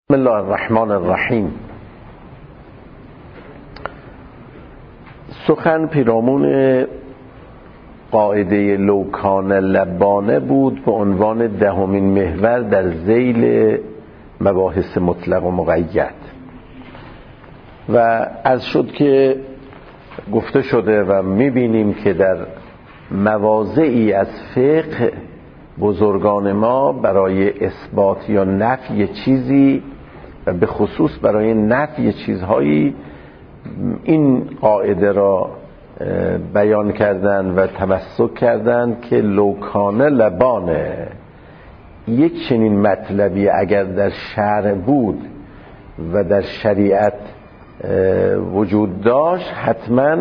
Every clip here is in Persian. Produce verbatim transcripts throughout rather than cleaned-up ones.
بسم الله الرحمن الرحیم. سخن پیرامون قاعده لوکان لبانه بود به عنوان دهمین محور در ذیل مباحث مطلق و مقید و از شد که گفته شده و میبینیم که در مواضعی از فقه بزرگان ما برای اثبات یا نفی چیزی و به خصوص برای نفی چیزهایی این قاعده را بیان کردن و تمسک کردن که لوکانه لبانه. یک چنین مطلبی اگر در شرع بود و در شریعت وجود داشت حتما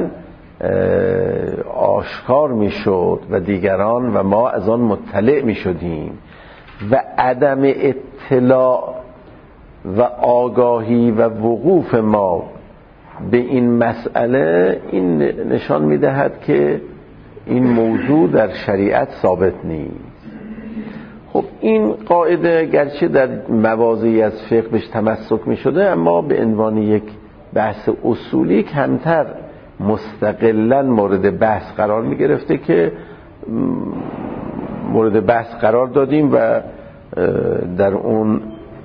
آشکار میشد و دیگران و ما از آن مطلع میشدیم و عدم اطلاع و آگاهی و وقوف ما به این مسئله این نشان میدهد که این موضوع در شریعت ثابت نیست. خب این قاعده گرچه در مواضعی از فقه بهش تمسک میشده اما به عنوان یک بحث اصولی کمتر مستقلاً مورد بحث قرار می گرفته که مورد بحث قرار دادیم و در اون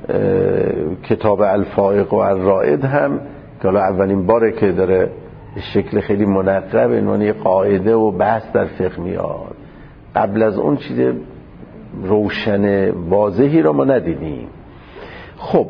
کتاب الفائق و الرائد هم که حالا اولین باره که داره شکل خیلی منقب به عنوان قاعده و بحث در فقه میاد، قبل از اون چیز روشن واضحی را ما ندیدیم. خب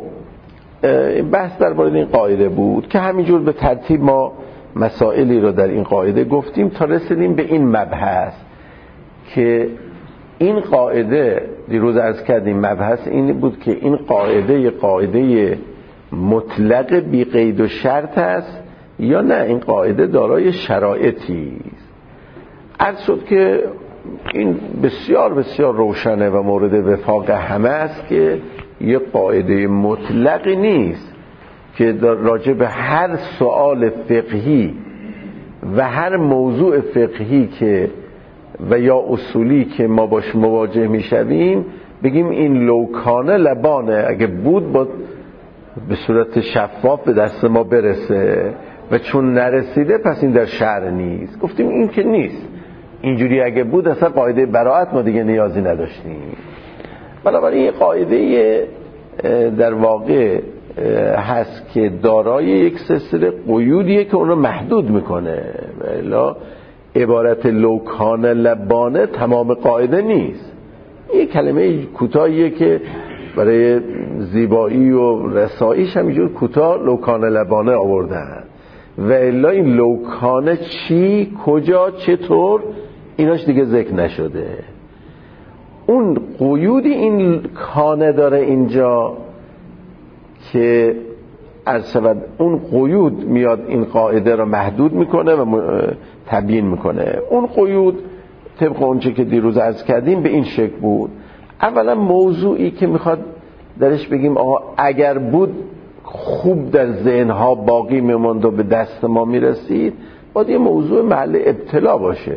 بحث درباره این قاعده بود که همینجور به ترتیب ما مسائلی رو در این قاعده گفتیم تا رسیدیم به این مبحث که این قاعده دیروز عرض کردیم مبحث این بود که این قاعده قاعده مطلق بی قید و شرط است یا نه این قاعده دارای شرایطی است. عرض شد که این بسیار بسیار روشنه و مورد وفاق همه است که یک قاعده مطلقی نیست که راجع به هر سوال فقهی و هر موضوع فقهی که و یا اصولی که ما باش مواجه میشویم بگیم این لوکانه لبانه، اگه بود با به صورت شفاف به دست ما برسه و چون نرسیده پس این در شرع نیست. گفتیم این که نیست، اینجوری اگه بود اصلا قاعده براءت ما دیگه نیازی نداشتیم. بنابراین این قاعده در واقع هست که دارای یک سلسله قیودیه که اون رو محدود میکنه. الا عبارت لوکان لبانه تمام قاعده نیست. این کلمه کوتاهیه که برای زیبایی و رساییش همینجور کوتاه لوکان لبانه آوردن و الا این لوکانه چی، کجا، چطور ایناش دیگه ذکر نشده. اون قیودی این کانه داره اینجا که عرض شود اون قیود میاد این قاعده رو محدود میکنه و تبیین میکنه. اون قیود طبق اونچه که دیروز عرض کردیم به این شکل بود. اولا موضوعی که میخواد درش بگیم آقا اگر بود خوب در ذهنها باقی میموند و به دست ما میرسید، باید یه موضوع محل ابتلا باشه،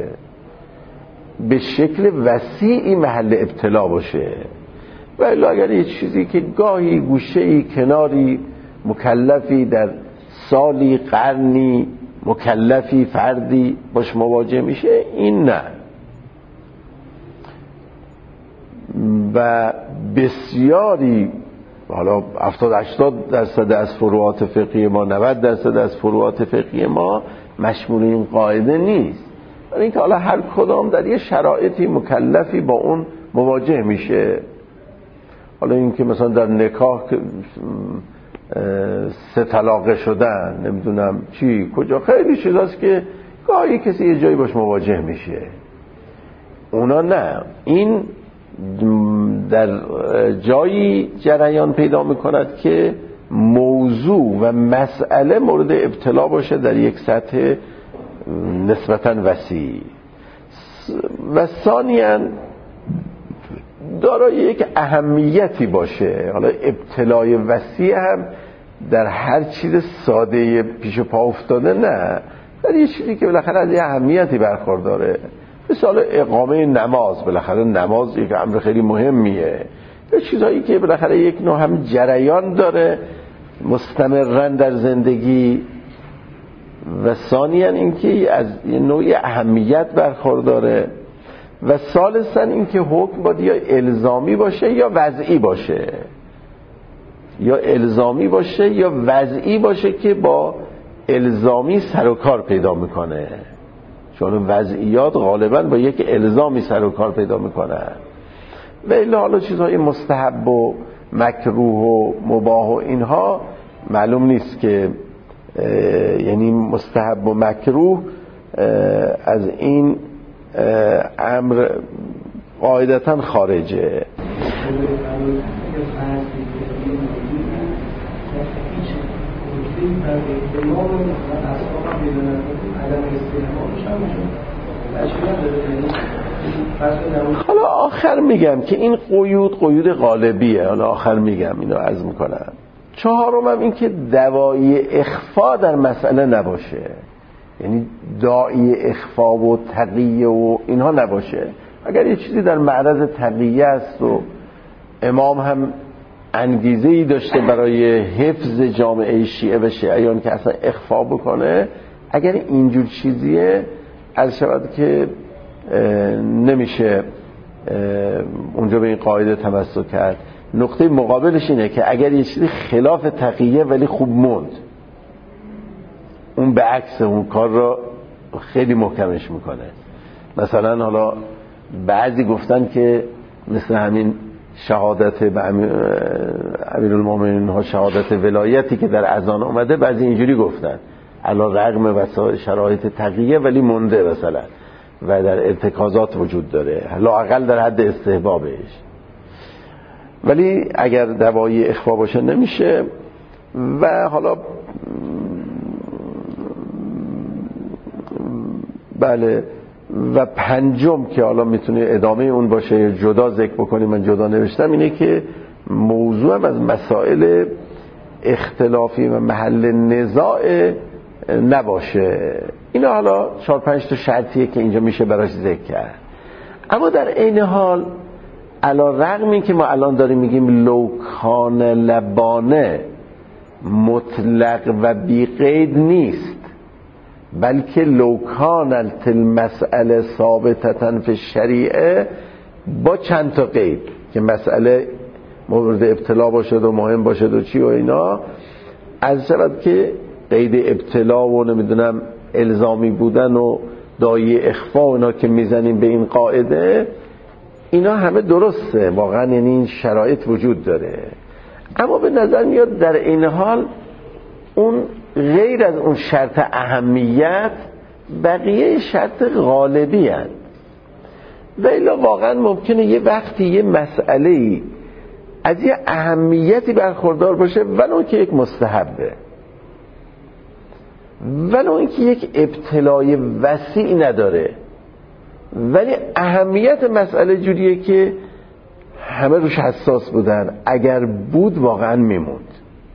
به شکل وسیعی محل ابتلا باشه. و الا اگر یه چیزی که گاهی گوشه‌ای کناری مکلفی در سالی قرنی مکلفی فردی باش مواجه میشه، این نه. و بسیاری حالا هفتاد هشتاد درصد از فروعات فقهی ما، نود درصد از فروعات فقهی ما مشمول این قاعده نیست، برای اینکه حالا هر کدام در یه شرایطی مکلفی با اون مواجه میشه. حالا این که مثلا در نکاح سه طلاقه شدن نمیدونم چی کجا، خیلی چیزاست که گاهی کسی یه جایی باش مواجه میشه، اونا نه. این در جایی جریان پیدا میکند که موضوع و مسئله مورد ابتلا باشه در یک سطح نسبتاً وسیع و ثانیاً دارای یک اهمیتی باشه. حالا ابتلای وسیع هم در هر چیز ساده پیش پا افتاده نه، در یه چیزی که بالاخره از یه اهمیتی برخورداره. مثال اقامه نماز، بالاخره نماز یک امر خیلی مهمیه یا چیزهایی که بالاخره یک نوع هم جریان داره مستمرا در زندگی، و ثانیاً اینکه از یه نوعی اهمیت برخورداره، و ثالثاً اینکه حکم باید یا الزامی باشه یا وضعی باشه، یا الزامی باشه یا وضعی باشه که با الزامی سر و کار پیدا میکنه، چون وضعیات غالباً با یک الزامی سر و کار پیدا میکنن. و الا حالا چیزهای مستحب و مکروه و مباح و اینها معلوم نیست که یعنی مستحب و مکروه از این امر قاعدتاً خارجه. حالا آخر میگم که این قیود قیود غالبیه، حالا آخر میگم اینو عرض میکنم. چهارم هم این که داعی اخفا در مسئله نباشه، یعنی داعی اخفا و تقیه و اینها نباشه. اگر یه چیزی در معرض تقیه است و امام هم انگیزه‌ای داشته برای حفظ جامعه شیعه و شیعیان که اصلا اخفا بکنه، اگر اینجور چیزیه از شود که نمیشه اونجا به این قاعده تمسک کرد. نقطه مقابلش اینه که اگر یه چیزی خلاف تقیه ولی خوب موند، اون به عکس اون کار رو خیلی محکمش میکنه. مثلا حالا بعضی گفتن که مثل همین شهادت به امیرالمومنین ها، شهادت ولایتی که در اذان اومده، بعضی اینجوری گفتن علی رغم وسایل شرایط تقیه ولی مونده مثلا و در ارتکازات وجود داره، لااقل در حد استحبابش. ولی اگر دوایی اخفا باشه نمیشه. و حالا بله، و پنجم که حالا میتونه ادامه اون باشه یا جدا ذکر بکنیم، من جدا نوشتم، اینه که موضوع هم از مسائل اختلافی و محل نزاع نباشه. اینا حالا چهار پنج تا شرطیه که اینجا میشه براش ذکر کرد. اما در عین حال علی رغم این که ما الان داریم میگیم لوکان لبانه مطلق و بی قید نیست، بلکه لوکان المسئله ثابتتن فی الشریعه با چند تا قید که مسئله مورد ابتلا باشد و مهم باشد و چی و اینا، از شود که قید ابتلا و نمیدونم الزامی بودن و داعی اخفا و اینا که میزنیم به این قاعده، اینا همه درسته واقعا، یعنی این شرایط وجود داره. اما به نظر میاد در این حال اون غیر از اون شرط اهمیت بقیه شرط غالبی هست. و الا واقعا ممکنه یه وقتی یه مسئله‌ای از یه اهمیتی برخوردار باشه ولو که یک مستحبه، ولو اینکه یک ابتلای وسیع نداره، ولی اهمیت مسئله جوریه که همه روش حساس بودن، اگر بود واقعا میموند،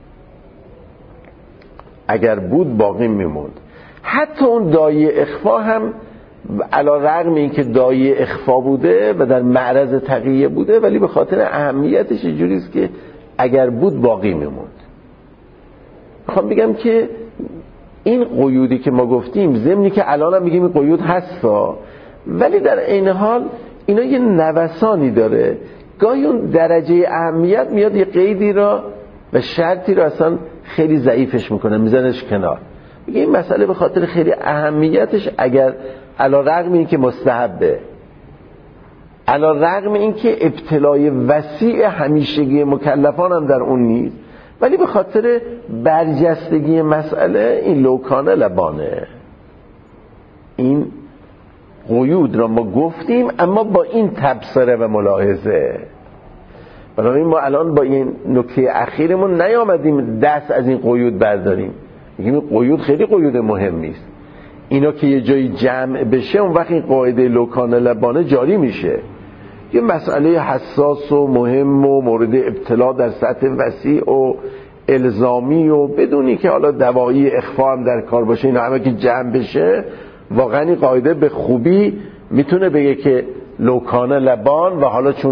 اگر بود باقی میموند. حتی اون داعی اخفا هم علی رغم این که داعی اخفا بوده و در معرض تقیه بوده، ولی به خاطر اهمیتش اینجوری است که اگر بود باقی میموند. میخوام بگم که این قیودی که ما گفتیم، ضمنی که الان هم میگیم این قیود هستا، ولی در عین حال اینا یه نوسانی داره. گاهی اون درجه اهمیت میاد یه قیدی را و شرطی را اصلا خیلی ضعیفش میکنه، میزنش کنار، میگه این مسئله به خاطر خیلی اهمیتش اگر علی رغم این که مستحبه، علی رغم این که ابتلای وسیع همیشگی مکلفان هم در اون نیست، ولی به خاطر برجستگی مسئله این لوکانه لبانه. این قیود را ما گفتیم اما با این تبصره و ملاحظه. بنابراین ما الان با این نکته اخیرمون نیامدیم دست از این قیود برداریم، میگیم این قیود خیلی قیود مهمی است، اینا که یه جایی جمع بشه اون وقت این قاعده لوکانه لبانه جاری میشه. یه مسئله حساس و مهم و مورد ابتلا در سطح وسیع و الزامی و بدونی که حالا دوایی اخفا هم در کار باشه، اینا همه که جمع بشه، واقعا این قاعده به خوبی میتونه بگه که لوکانه لبان، و حالا چون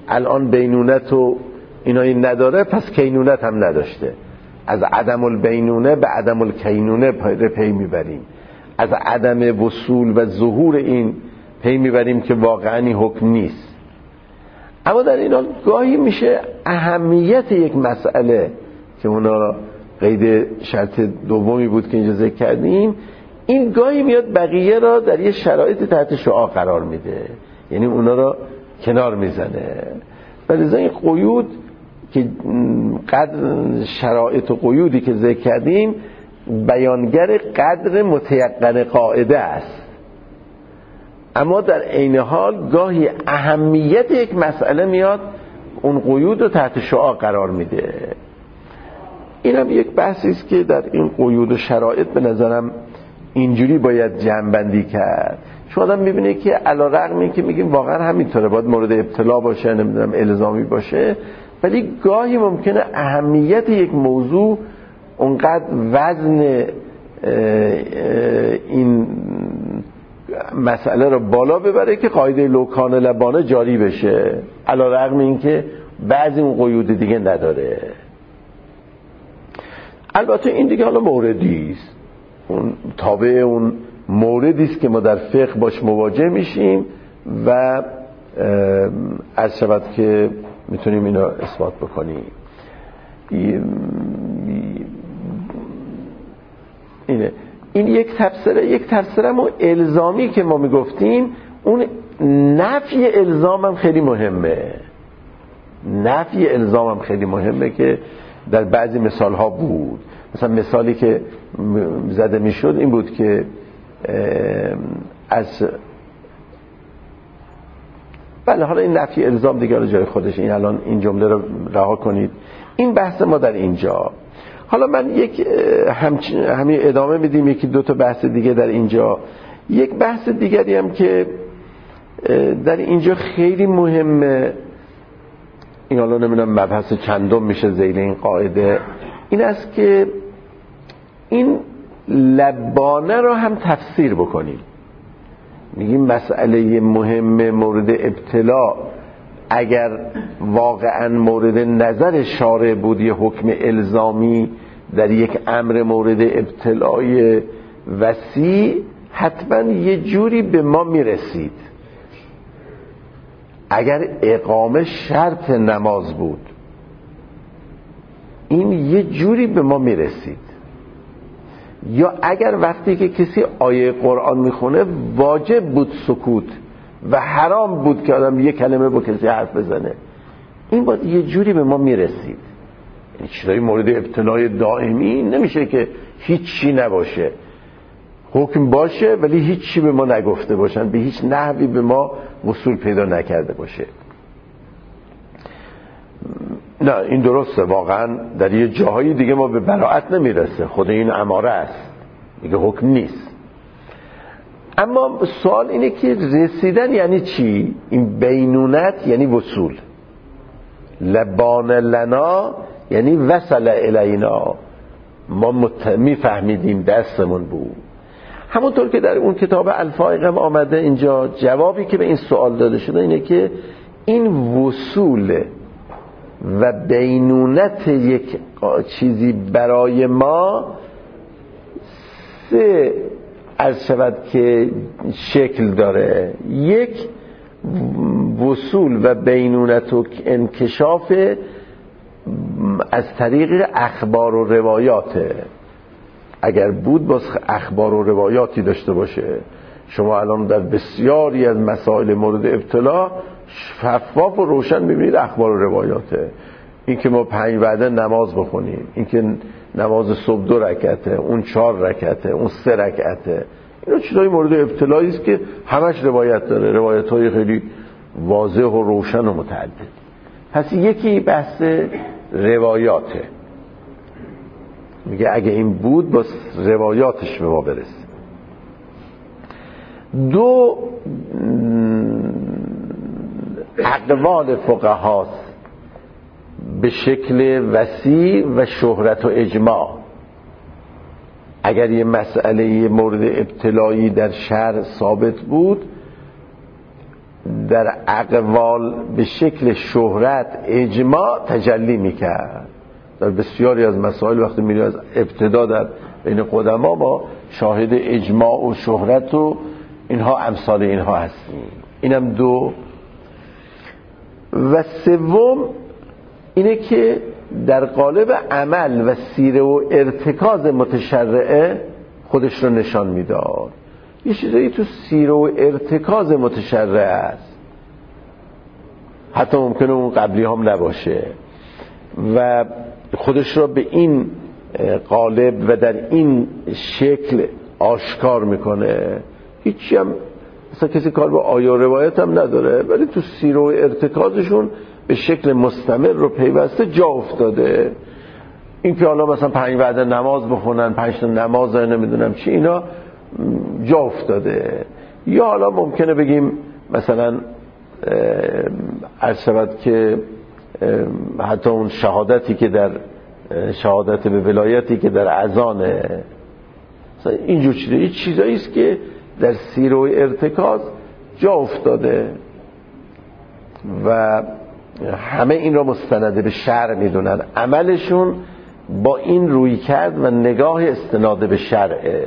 الان بینونت و اینایی نداره پس کینونت هم نداشته. از عدم البینونه به عدم الکینونه پی میبریم، از عدم وصول و ظهور این پی میبریم که واقعا این حکم نیست. اما در این حال گاهی میشه اهمیت یک مسئله که اونا قید شرط دومی بود که اینجا ذکر کردیم، این گاهی میاد بقیه را در یه شرایط تحت شعاع قرار میده، یعنی اونا را کنار میزنه. ولی این قیود که قدر شرایط و قیودی که ذکر کردیم بیانگر قدر متیقن قاعده است، اما در عین حال گاهی اهمیت یک مسئله میاد اون قیود رو تحت شعاع قرار میده. این هم یک بحثی است که در این قیود و شرایط به نظرم اینجوری باید جمع‌بندی کرد. چون آدم میبینه که علی‌رغم این که میگیم واقعا همینطوره، باید مورد ابتلا باشه، نمیدونم الزامی باشه، ولی گاهی ممکنه اهمیت یک موضوع اونقدر وزن این مسئله رو بالا ببره که قاعده لوکان لبانه جاری بشه، علی‌رغم این که بعضی اون قیود دیگه نداره. البته این دیگه حالا موردی است، اون تابع اون موردی است که ما در فقه باش مواجه میشیم و از شود که میتونیم اینو اثبات بکنیم. اینه این یک تفسیره. یک تفسیره ما الزامی که ما میگفتیم، اون نفی الزام هم خیلی مهمه. نفی الزام هم خیلی مهمه که در بعضی مثال ها بود. مثلا مثالی که زده میشد این بود که از بله حالا این نفی الزام دیگه رو جای خودش، این الان این جمله رو رها کنید، این بحث ما در اینجا. حالا من یک همین ادامه میدیم، یکی دو تا بحث دیگه در اینجا. یک بحث دیگری هم که در اینجا خیلی مهمه، این حالا نمیدونم مبحث چندم میشه ذیل این قاعده، این است که این لبانه رو هم تفسیر بکنیم. میگیم مسئله مهم مورد ابتلا اگر واقعا مورد نظر شارع بود یه حکم الزامی در یک امر مورد ابتلای وسیع، حتما یه جوری به ما میرسید. اگر اقامه شرط نماز بود این یه جوری به ما میرسید، یا اگر وقتی که کسی آیه قرآن میخونه واجب بود سکوت و حرام بود که آدم یه کلمه با کسی حرف بزنه، این باید یه جوری به ما میرسید. این چیزای مورد ابتلای دائمی نمیشه که هیچی نباشه، حکم باشه ولی هیچی به ما نگفته باشن، به هیچ نحوی به ما وصول پیدا نکرده باشه. نه این درسته، واقعا در یه جاهای دیگه ما به براءت نمیرسه، خود این اماره است دیگه، حکم نیست. اما سوال اینه که رسیدن یعنی چی؟ این بینونت یعنی وصول، لبان لنا یعنی وصل الینا، ما میفهمیدیم دستمون بود. همونطور که در اون کتاب الفائق هم آمده، اینجا جوابی که به این سوال داده شده اینه که این وصول و بینونت یک چیزی برای ما سه از شود که شکل داره. یک، وصول و بینونت و انکشاف از طریق اخبار و روایاته. اگر بود باز اخبار و روایاتی داشته باشه. شما الان در بسیاری از مسائل مورد ابتلا شفاف و روشن میبینید اخبار و روایاته. این که ما پنج وعده نماز بخونیم، این که نماز صبح دو رکعته، اون چهار رکعته، اون سه رکعته، اینا چیزای مورد ابتلایی است که همش روایت داره، روایت های خیلی واضح و روشن و متعدد. پس یکی بحث روایاته، میگه اگه این بود باز روایاتش به ما برسه. دو، اقوال فقهاست به شکل وسیع و شهرت و اجماع. اگر یه مسئله مورد ابتلایی در شرع ثابت بود، در اقوال به شکل شهرت اجماع تجلی میکرد. در بسیاری از مسائل وقتی میریم از ابتدا در بین قدما ما شاهد اجماع و شهرت و اینها امثال اینها هستیم. اینم دو. و سوم اینه که در قالب عمل و سیره و ارتکاز متشرعه خودش رو نشان میداد. یه چیزایی تو سیره و ارتکاز متشرعه است، حتی ممکنه اون قبلی هم نباشه، و خودش را به این قالب و در این شکل آشکار میکنه. هیچی هم مثلا کسی کار به آیه و روایت هم نداره، ولی تو سیره و ارتکازشون به شکل مستمر و پیوسته جا افتاده. این که حالا مثلا پنج وعده نماز بخونن، پنج تا نماز نمیدونم چی، اینا جا افتاده. یا حالا ممکنه بگیم مثلا عرض شود که حتی اون شهادتی که در شهادت به ولایتی که در اذانه، اینجور چیزه، این چیزایی است که در سیر و ارتکاز جا افتاده و همه این را مستند به شرع میدونن. عملشون با این روی کرد و نگاه استناد به شرعه.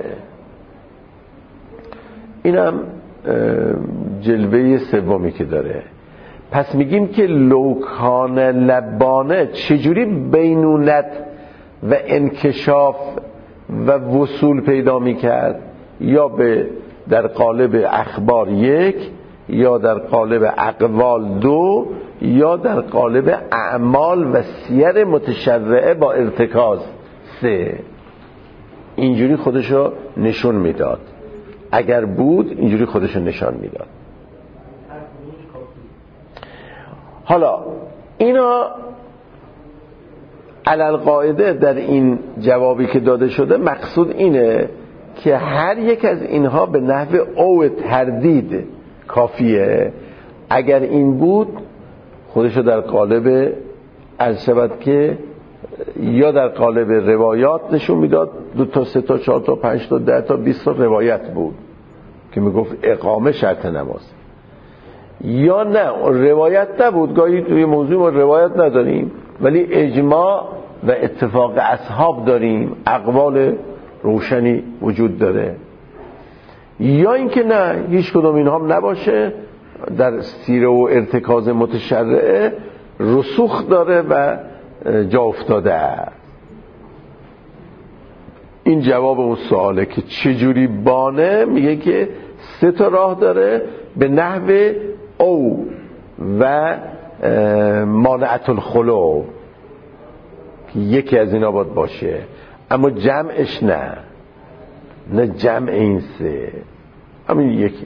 اینم جلوه سومی که داره. پس میگیم که لوکان لبانه چجوری بینونت و انکشاف و وصول پیدا میکرد؟ یا به در قالب اخبار یک، یا در قالب اقوال دو، یا در قالب اعمال و سیر متشرعه با ارتکاز سه. اینجوری خودشو نشون میداد. اگر بود اینجوری خودشو نشان میداد. حالا اینا علل قاعده در این جوابی که داده شده مقصود اینه که هر یک از اینها به نحو او تردید کافیه. اگر این بود خودشو در قالب عرض شود که یا در قالب روایات نشون میداد، دو تا سه تا چهار تا پنج تا ده تا بیست تا روایت بود که میگفت اقامه شرط نماز، یا نه روایت نبود. گاهی توی موضوع ما روایت نداریم ولی اجماع و اتفاق اصحاب داریم، اقوال روشنی وجود داره. یا اینکه نه هیچ کدوم اینها هم نباشه، در سیره و ارتکاز متشرعه رسوخ داره و جا افتاده. این جواب اون سواله که چجوری بانه. میگه که سه تا راه داره به نحو او و مانعت الخلو، که یکی از اینا باید باشه، اما جمعش نه نه جمع این سه، همین یکی.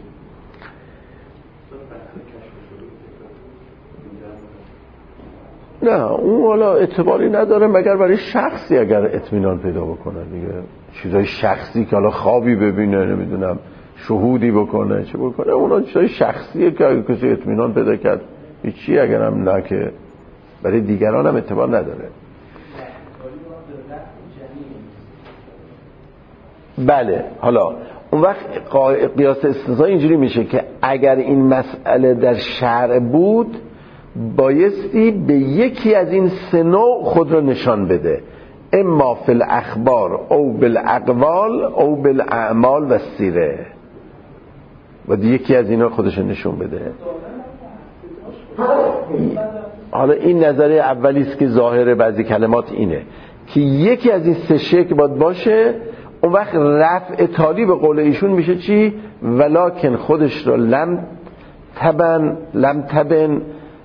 نه اون حالا اعتباری نداره مگر برای شخصی اگر اطمینان پیدا بکنه دیگه. چیزای شخصی که حالا خوابی ببینه، نمیدونم شهودی بکنه، چه بکنه، اونا چیزای شخصیه که اگر کسی اطمینان پیدا کرد هیچی، اگر هم نه که برای دیگران هم اعتبار نداره. بله حالا اون وقت قیاس استثنایی اینجوری میشه که اگر این مسئله در شرع بود بایستی به یکی از این سه نوع خود رو نشان بده، اما فی الاخبار او بالاقوال او بالاعمال و سیره، و یکی از اینا خودش نشون بده. حالا این نظریه اولی است که ظاهر بعضی کلمات اینه که یکی از این سه شکل باید باشه. اون وقت رفع تالی به قول ایشون میشه چی؟ ولکن خودش رو لم تبن لم تبن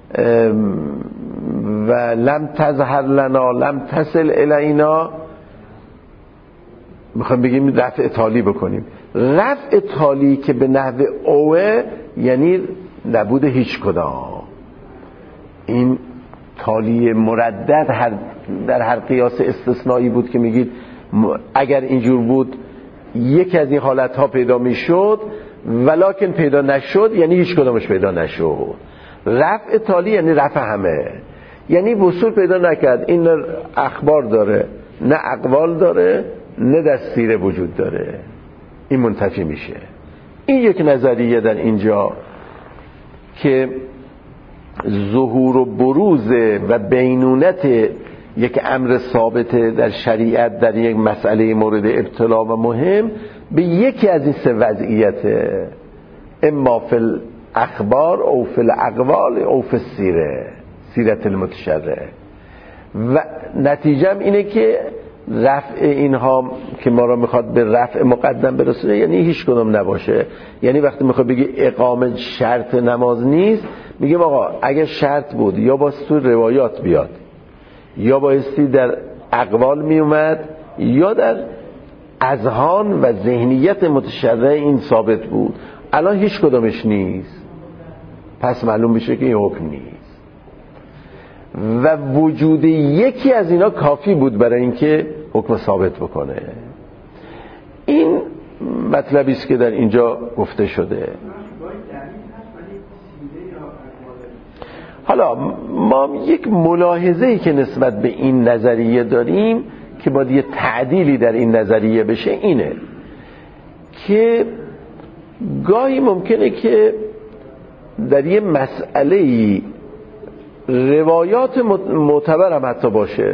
و لم تظهر لنا لم تصل الینا. میخوایم بگیم رفع تالی بکنیم. رفع تالی که به نحو اوه یعنی نبود هیچ کدام. این تالی مردد هر در هر قیاس استثنایی بود که میگید اگر اینجور بود یکی از این حالت ها پیدا میشد، ولکن پیدا نشد یعنی هیچ کدامش پیدا نشد. رفع تالی یعنی رفع همه، یعنی وصول پیدا نکرد. این نه اخبار داره، نه اقوال داره، نه در سیره وجود داره، این منتفی میشه. این یک نظریه در اینجا. که ظهور و بروز و بینونت یک امر ثابت در شریعت در یک مسئله مورد ابتلا و مهم به یکی از این سه وضعیت، اما فی الاخبار او فی الاقوال او فی السیره، سیرت المتشرع. و نتیجه اینه که رفع اینها که ما را میخواد به رفع مقدم برسونه، یعنی هیچ کدوم نباشه. یعنی وقتی میخواد بگی اقامه شرط نماز نیست، میگیم آقا اگر شرط بود یا بایستی تو روایات بیاد، یا بایستی در اقوال میومد، یا در اذهان و ذهنیت متشرع این ثابت بود. الان هیچ کدومش نیست، پس معلوم میشه که این حکم نیست و وجود یکی از اینا کافی بود برای اینکه حکم ثابت بکنه. این مطلبی است که در اینجا گفته شده. حالا ما یک ملاحظه‌ای که نسبت به این نظریه داریم که باید یه تعدیلی در این نظریه بشه اینه که گاهی ممکنه که در یه مسئله‌ای روایات معتبر هم حتی باشه،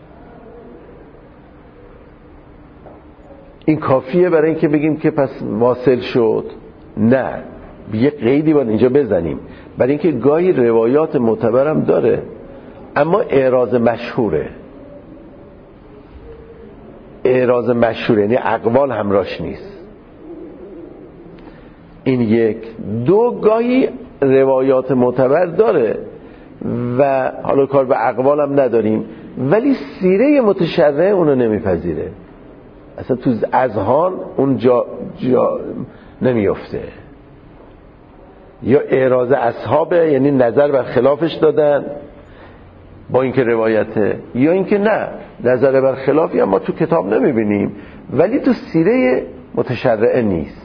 این کافیه برای اینکه بگیم که پس واصل شد؟ نه، یه قیدی باید اینجا بزنیم، برای اینکه گاهی روایات معتبر هم داره اما اعراض مشهوره، اعراض مشهوره یعنی اقوال همراش نیست. این یک. دو، گاهی روایات معتبر داره و حالا کار به اقوال هم نداریم ولی سیره متشرع اونو نمیپذیره، اصلا تو اذهان اون جا, جا نمیفته. یا اعراض اصحابه، یعنی نظر بر خلافش دادن با اینکه روایته، یا اینکه نه نظر بر خلافی هم ما تو کتاب نمیبینیم ولی تو سیره متشرعه نیست.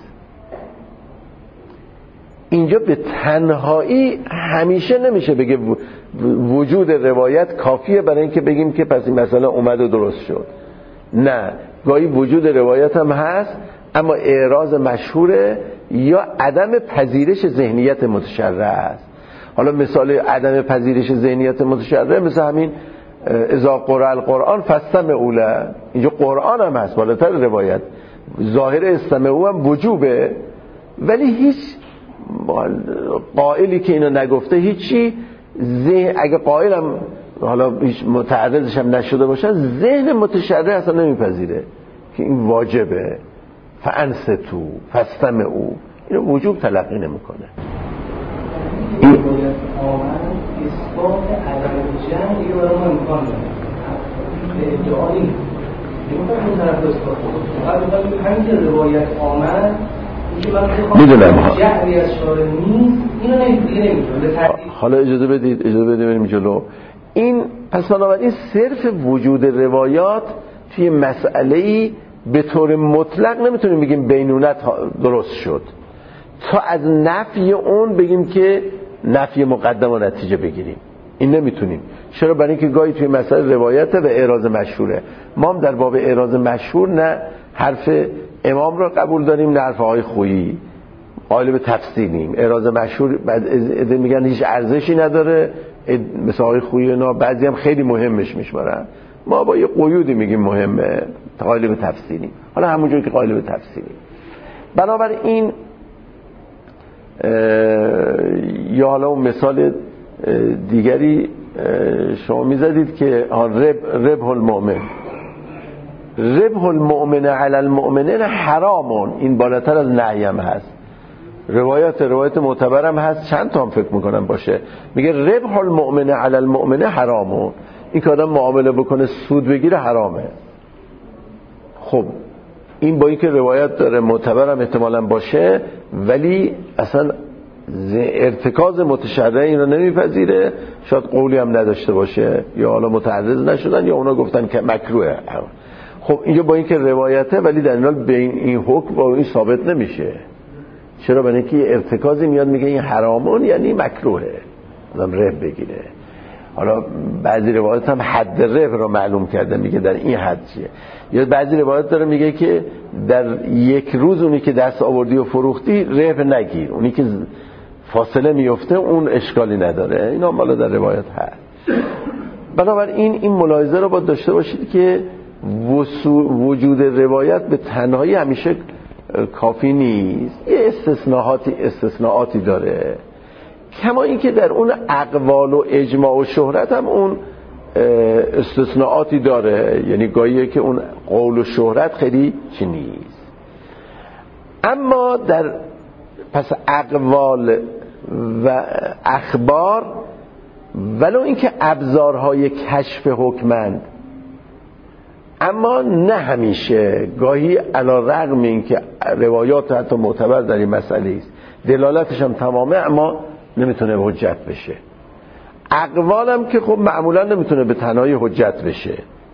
اینجا به تنهایی همیشه نمیشه بگه وجود روایت کافیه برای اینکه بگیم که پس این مسئله اومد و درست شد. نه، گاهی وجود روایت هم هست اما اعراض مشهوره یا عدم پذیرش ذهنیت متشرع است. حالا مثال عدم پذیرش ذهنیت متشرع مثل همین اذا قرأ القرآن فاستمعوا له، اینجا قرآن هم هست بالاتر روایت، ظاهر استمعوا هم وجوبه ولی هیچ قائلی که اینو نگفته هیچی، ذهن اگه قائل هم حالا هیچ متعرضش هم نشده باشن ذهن متشرع اصلا نمیپذیره که این واجبه، فانصتوا فاستمعوا، اینو وجوب تلقی نمیکنه. این باید آمد اثبات عدم جنگ رو برای ما امکان داره به ادعا نیست. نمیتونم اون طرف اثبات کنم، فقط همین که روایت آمد میدونم جعلی از شارع نیست، اینو نمیتونه. حالا اجازه بدید اجازه بدید بریم جلو. این پس بنابراین صرف وجود روایات توی مسئله‌ای به طور مطلق نمیتونیم بگیم بینونت درست شد تا از نفی اون بگیم که نفی مقدم و نتیجه بگیریم. این نمیتونیم. چرا؟ برای اینکه گاهی توی مسئله روایت و اعراض مشهوره. ما هم در باب اعراض مشهور نه حرف امام را قبول داریم نه حرف آقای خویی، قائل به تفسیریم. اعراض مشهور بعد میگن هیچ ارزشی نداره، مثل آقای خویی اینا بعضی هم خیلی مهمش میشمارن، ما با یه قیودی میگیم مهمه، قائل به تفسیریم. حالا همونجوری که قائل به تفسیریم. بنابراین یا حالا اون مثال دیگری شما میزدید که رب ربح المؤمن ربح المؤمن علی المؤمنین حرامون، این بالاتر از نهی هم هست. روایت روایت معتبرم هست، چند تا هم فکر میکنم باشه، میگه ربح المؤمن علی المؤمن حرامون، این که آدم معامله بکنه سود بگیره حرامه. خب این با اینکه روایت داره معتبرم احتمالاً باشه ولی اصلا ارتکاز متشرع اینو نمیپذیره، شاید قولی هم نداشته باشه یا حالا متعرض نشدن یا اونا گفتن که مکروه. خب اینجا با اینکه روایته ولی در این حال بین این حکم با این ثابت نمیشه. چرا؟ برای اینکه ارتکازی میاد میگه این حرامون یعنی مکروهه، آدم رب بگیره. حالا بعضی روایات هم حد رب رو معلوم کرده، میگه در این حد چیه. یا بعضی روایات داره میگه که در یک روز اونی که دست آوردی و فروختی رب نگیر، اونی که فاصله میفته اون اشکالی نداره، اینا بالا در روایت هست. بنابراین این ملاحظه رو باید داشته باشید که وجود روایت به تنهایی همیشه کافی نیست، یه استثناءاتی استثناءاتی داره، کما این که در اون اقوال و اجماع و شهرت هم اون استثناءاتی داره، یعنی گاهیه که اون قول و شهرت خیلی چی نیست. اما در پس اقوال و اخبار ولو اینکه ابزارهای کشف حکمند، اما نه همیشه، گاهی علی رغم این که روایات حتی معتبر در این مسئله است دلالتش هم تمامه، اما نمیتونه حجت بشه. اقوالم که خب معمولا نمیتونه به تنهایی حجت بشه.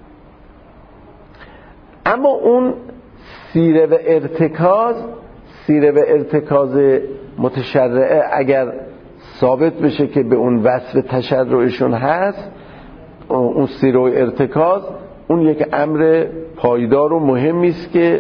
اما اون سیره و ارتکاز سیره و ارتکاز متشرعه اگر ثابت بشه که به اون وصف تشرعشون هست، اون سیره و ارتکاز اون یک امر پایدار و مهمی است که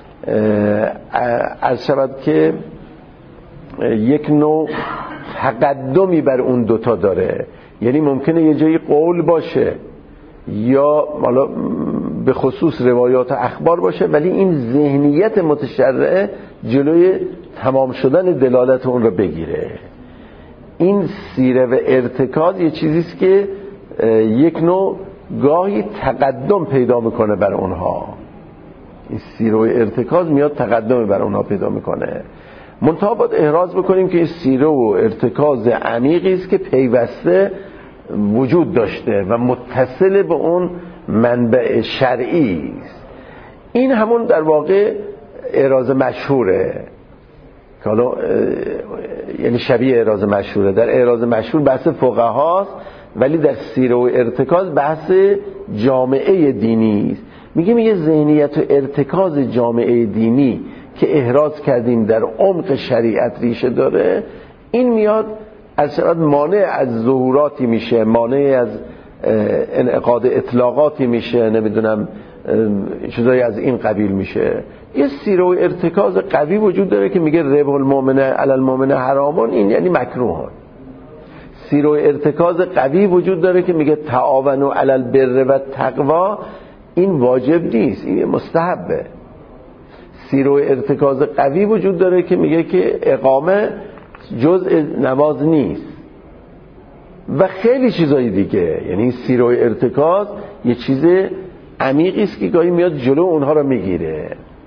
عرض شود که یک نوع تقدمی بر اون دوتا داره. یعنی ممکنه یه جایی قول باشه یا حالا به خصوص روایات اخبار باشه، ولی این ذهنیت متشرعه جلوی تمام شدن دلالت اون رو بگیره. این سیره و ارتکاز یه چیزیست که یک نوع گاهی تقدم پیدا میکنه بر اونها. این سیره و ارتکاز میاد تقدم بر اونها پیدا میکنه. منتها باید احراز بکنیم که این سیره و ارتکاز عمیقی است که پیوسته وجود داشته و متصل به اون منبع شرعی است. این همون در واقع اعراض مشهوره که حالا یعنی شبیه اعراض مشهوره. در اعراض مشهور بحث فقهاست، ولی در سیره و ارتکاز بحث جامعه دینی است. میگه میگه ذهنیت و ارتکاز جامعه دینی که احراز کردیم در عمق شریعت ریشه داره، این میاد از شرط مانع از ظهوراتی میشه، مانع از انعقاد اطلاقاتی میشه، نمیدونم چیزایی از این قبیل میشه. یه سیره و ارتکاز قوی وجود داره که میگه ربح المؤمن علی المؤمن حرامون، این یعنی مکروهن. سیره و ارتکاز قوی وجود داره که میگه تعاونوا علی البر و التقوا، این واجب نیست، این مستحبه. سیره و ارتکاز قوی وجود داره که میگه که اقامه جزء نماز نیست و خیلی چیزایی دیگه. یعنی سیره و ارتکاز یه چیز عمیقی است که گاهی میاد جلو اونها رو میگیره.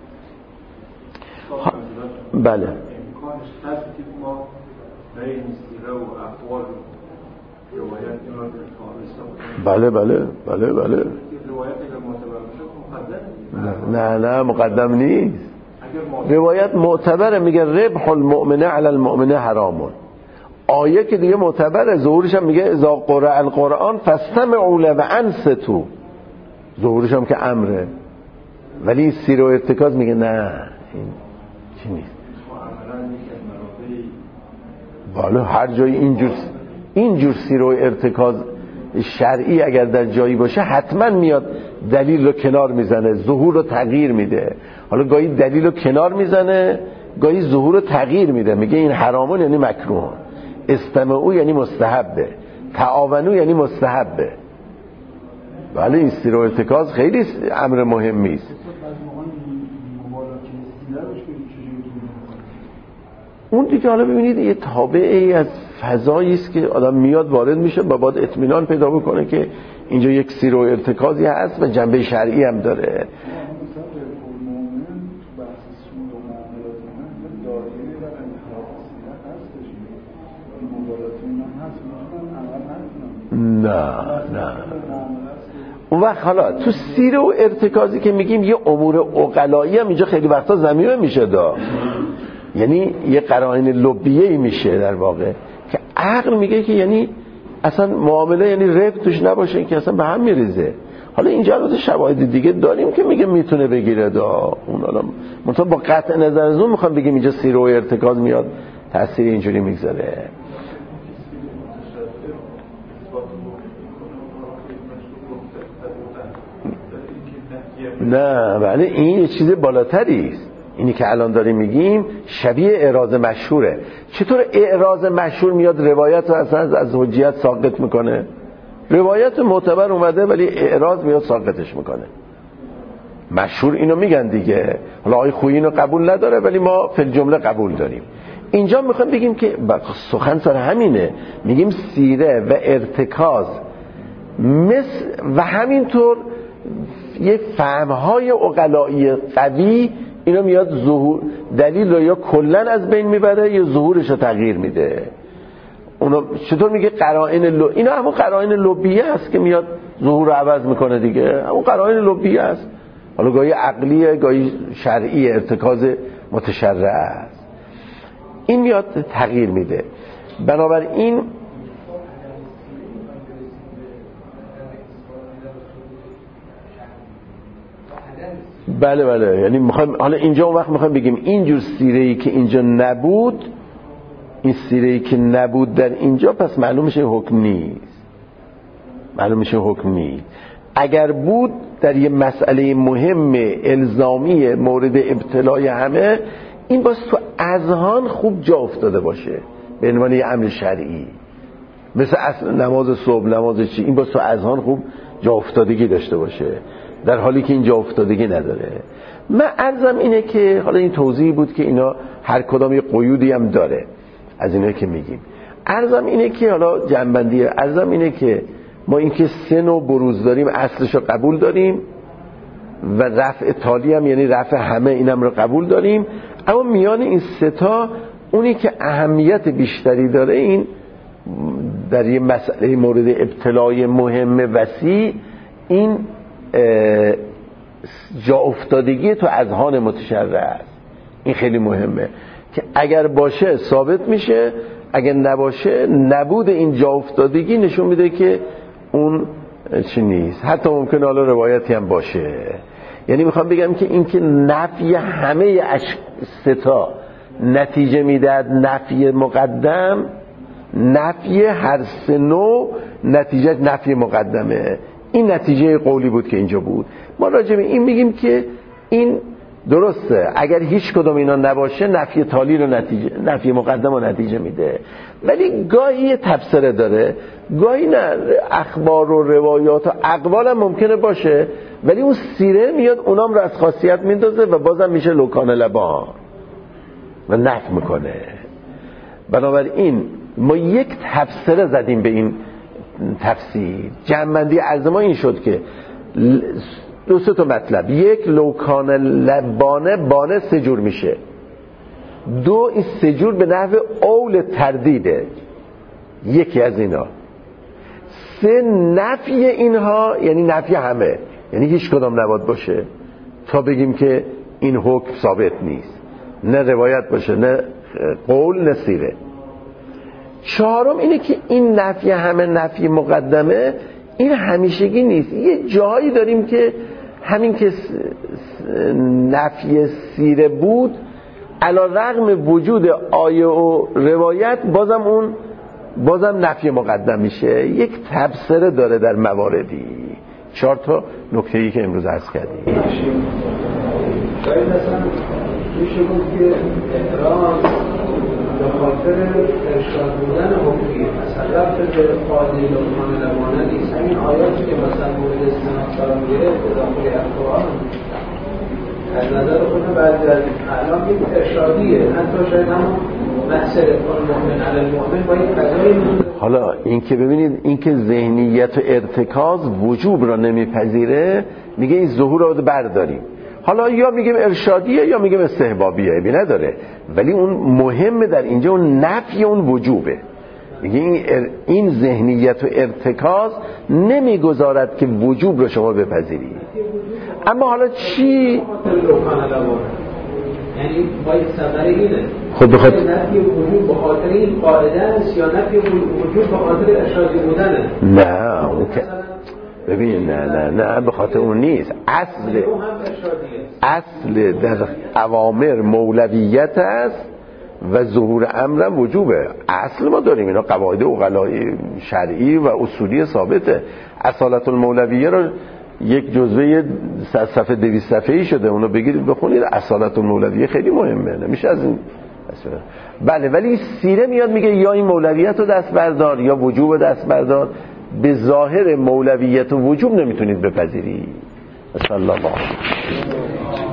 ها... بله بله بله بله بله نه نه مقدم نیست. روایت معتبره، میگه ربح المؤمن علی المؤمن حرامون. آیه که دیگه معتبره، ظهورش هم میگه اذا قرأ القرآن فاستمعوا له وانصتوا، ظهورش هم که امره. ولی این سیره و ارتکاز میگه نه، این چی نیست. بالا هر جایی اینجور اینجور سیره و ارتکاز شرعی اگر در جایی باشه حتما میاد دلیل رو کنار میزنه، ظهور رو تغییر میده. حالا گاهی دلیل رو کنار میزنه، گاهی ظهور رو تغییر میده، میگه این حرامون یعنی مکروه، استمعوا یعنی مستحبه، تعاونوا یعنی مستحبه. ولی این سیره و ارتکاز خیلی امر مهمی است. اون دیگه حالا ببینید یه تابعی از فضایی است که آدم میاد وارد میشه و باید اطمینان پیدا بکنه که اینجا یک سیره و ارتکازی هست و جنبه شرعی هم داره. نه نه اون وقت حالا تو سیره و ارتکازی که میگیم یه امور عقلایی هم اینجا خیلی وقتا ضمیمه میشه دا، یعنی یه قرائن لبیه‌ای میشه در واقع که عقل میگه که یعنی اصلا معامله یعنی ربح توش نباشه که اصلا به هم میریزه. حالا اینجا البته شواهد دیگه داریم که میگه میتونه بگیره دا، اون حالا منتها با قطع نظر از اون میخوام بگیم اینجا سیره و ارتکاز میاد تأثیر اینجوری میگذاره. نه بله این یه چیز بالاتری است، اینی که الان داریم میگیم شبیه اعراض مشهوره. چطور اعراض مشهور میاد روایت رو اصلا از حجیت ساقط میکنه؟ روایت معتبر اومده ولی اعراض میاد ساقطش میکنه. مشهور اینو میگن دیگه، حالا آقای خویی اینو قبول نداره ولی ما فی الجمله قبول داریم. اینجا میخوایم بگیم که سخن سر همینه، میگیم سیره و ارتکاز مثل و همینطور یه فهمهای عقلایی قوی اینو میاد ظهور دلیل رو یا کلن از بین میبره یا ظهورش رو تغییر میده. اونو چطور میگه قرائن لب، اینا همون قرائن لبیه هست که میاد ظهور رو عوض میکنه دیگه، همون قرائن لبیه هست، حالا گاهی عقلیه گاهی شرعی، ارتکاز متشرع است، این میاد تغییر میده. بنابراین بله بله یعنی میخوایم حالا اینجا اون وقت میخوایم بگیم اینجور سیره‌ای که اینجا نبود، این سیره‌ای که نبود در اینجا، پس معلوم میشه حکم نیست، معلوم میشه حکم نیست. اگر بود در یه مسئله مهم الزامی مورد ابتلای همه، این باز تو اذهان خوب جا افتاده باشه به عنوان یه امر شرعی، مثل اصل نماز صبح، نماز چی، این باز تو اذهان خوب جا افتادگی داشته باشه، در حالی که این جا افتادگی نداره. من عرضم اینه که حالا این توضیحی بود که اینا هر کدام یه قیودی هم داره از اینا که میگیم. عرضم اینه که حالا جنبندی عرضم اینه که ما این که سه نوع بروز داریم اصلش رو قبول داریم و رفع تالی هم یعنی رفع همه اینم رو قبول داریم، اما میان این سه تا اونی که اهمیت بیشتری داره این در یه مسئله مورد ابتلای مهم وسیع، این جا افتادگی تو اذهان متشرع است. این خیلی مهمه که اگر باشه ثابت میشه، اگر نباشه نبود این جا افتادگی نشون میده که اون چی نیست، حتی ممکنه حالا روایتی هم باشه. یعنی میخوام بگم که این که نفی همه ستا نتیجه میداد نفی مقدم، نفی هر سه نوع نتیجه نفی مقدمه. این نتیجه قولی بود که اینجا بود. ما راجع به این میگیم که این درسته، اگر هیچ کدوم اینا نباشه نفی تالی رو نتیجه، نفی مقدم رو نتیجه میده، ولی گاهی تفسیر داره، گاهی نه، اخبار و روایات و اقوال هم ممکنه باشه ولی اون سیره میاد اونام رو از خاصیت میندازه و بازم میشه لوکان لبا و نفی میکنه. بنابراین ما یک تفسیر زدیم به این تفسیر. جنبندی از ما این شد که دو سه تا مطلب، یک لوکان لبانه بانه سه جور میشه، دو این سه جور به نحو اول تردیده، یکی از اینا، سه نفی اینها یعنی نفی همه، یعنی هیچ کدام نباید باشه تا بگیم که این حکم ثابت نیست، نه روایت باشه نه قول نه سیره. چهارم اینه که این نفی همه نفی مقدمه، این همیشگی نیست. یه جایی داریم که همین که نفی سیره بود علی رغم وجود آیه و روایت بازم اون بازم نفی مقدم میشه. یک تبصره داره در مواردی. چهار تا نکته‌ای که امروز عرض کردیم. شاید مثلا میشه گفت که احترام به خاطر ارشاد بودن حکمی مثلا رفت به قاضی لقمان لبانه نیست. همین آیاتی که مثلا مورد استناد قرار گرفت داخل القرآن از نظر خودم بعضی از اعلام یک ارشادیه، حتی شاید همون محصر المؤمن علی المؤمن با یک قضایی. حالا این که ببینید این که ذهنیت و ارتکاز وجوب را نمیپذیره، میگه این ظهور رو برداریم. حالا یا میگیم ارشادیه یا میگیم استحبابیه، بی نداره، ولی اون مهمه در اینجا اون نفی اون وجوبه. میگه این, ار... این ذهنیت و ارتکاز نمیگذارد که وجوب رو شما بپذیرید. اما حالا چی؟ یعنی باید سفره اینه خب بخاطر نفی وجوب به خاطر این قاعده است یا نفی وجوب به خاطر ارشادی بودنه؟ نه اون که ببین نه نه نه به خاطر اون نیست. اصل اصل در اوامر مولویت است و ظهور امرم وجوبه. اصل ما داریم، اینا قواعد عقلای شرعی و اصولی ثابته. اصالت المولویه رو یک جزوه صفحه دویست صفحه‌ای شده، اونو بگیرید بخونید. اصالت المولویه خیلی مهمه، نمیشه از این اصلا. بله، ولی سیره میاد میگه یا این مولویت رو دست بردار یا وجوب دست بردار. به ظاهر مولویت و وجوب نمیتونید بپذیرید. صلی الله علیه و